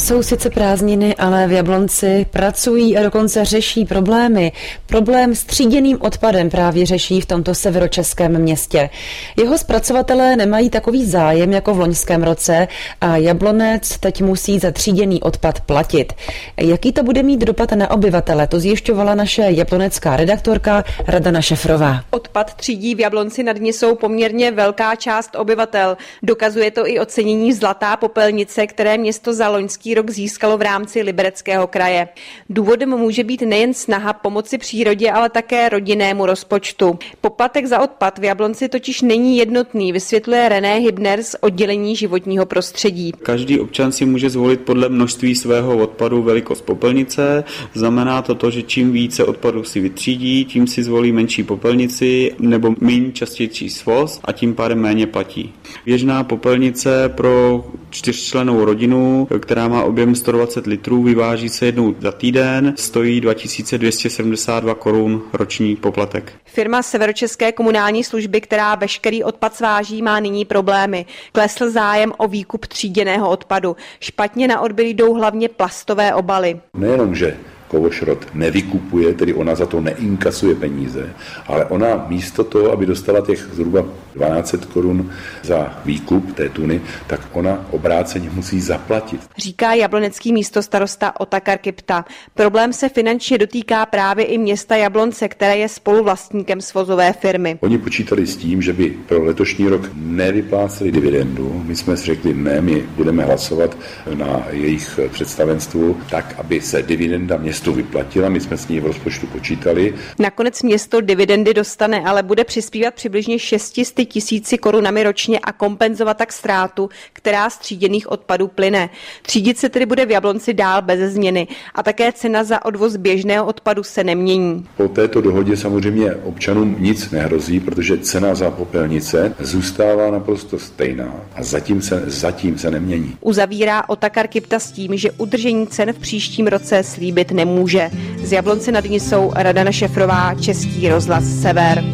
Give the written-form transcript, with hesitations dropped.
Jsou sice prázdniny, ale v Jablonci pracují a dokonce řeší problémy. Problém s tříděným odpadem právě řeší v tomto severočeském městě. Jeho zpracovatelé nemají takový zájem jako v loňském roce a Jablonec teď musí za tříděný odpad platit. Jaký to bude mít dopad na obyvatele, to zjišťovala naše jablonecká redaktorka Radana Šefrová. Odpad třídí v Jablonci nad Nisou poměrně velká část obyvatel. Dokazuje to i ocenění Zlatá popelnice, které město za loňský rok získalo v rámci Libereckého kraje. Důvodem může být nejen snaha pomoci přírodě, ale také rodinnému rozpočtu. Poplatek za odpad v Jablonci totiž není jednotný, vysvětluje René Hybner z oddělení životního prostředí. Každý občan si může zvolit podle množství svého odpadu velikost popelnice. Znamená to, že čím více odpadu si vytřídí, tím si zvolí menší popelnici nebo méně častější svoz a tím pádem méně platí. Běžná popelnice pro 4člennou rodinu, která má objem 120 litrů, vyváží se jednou za týden, stojí 2272 korun roční poplatek. Firma Severočeské komunální služby, která veškerý odpad sváží, má nyní problémy. Klesl zájem o výkup tříděného odpadu. Špatně na odběr jdou hlavně plastové obaly. Nejenom, že Kovošrot nevykupuje, tedy ona za to neinkasuje peníze, ale ona místo toho, aby dostala těch zhruba 1200 korun za výkup té tuny, tak ona obráceně musí zaplatit. Říká jablonecký místostarosta Otakar Kipta. Problém se finančně dotýká právě i města Jablonce, které je spoluvlastníkem svozové firmy. Oni počítali s tím, že by pro letošní rok nevypláceli dividendu. My jsme si řekli, ne, my budeme hlasovat na jejich představenstvu tak, aby se dividenda městu vyplatila, my jsme s ní v rozpočtu počítali. Nakonec město dividendy dostane, ale bude přispívat přibližně 600 000 korunami ročně a kompenzovat tak ztrátu, která z tříděných odpadů plyne. Třídit se tedy bude v Jablonci dál beze změny a také cena za odvoz běžného odpadu se nemění. Po této dohodě samozřejmě občanům nic nehrozí, protože cena za popelnice zůstává naprosto stejná a zatím se nemění. Uzavírá Otakar Kipta s tím, že udržení cen v příštím roce slíbit nemůže. Z Jablonce nad Nisou Radana Šefrová, Český rozhlas Sever.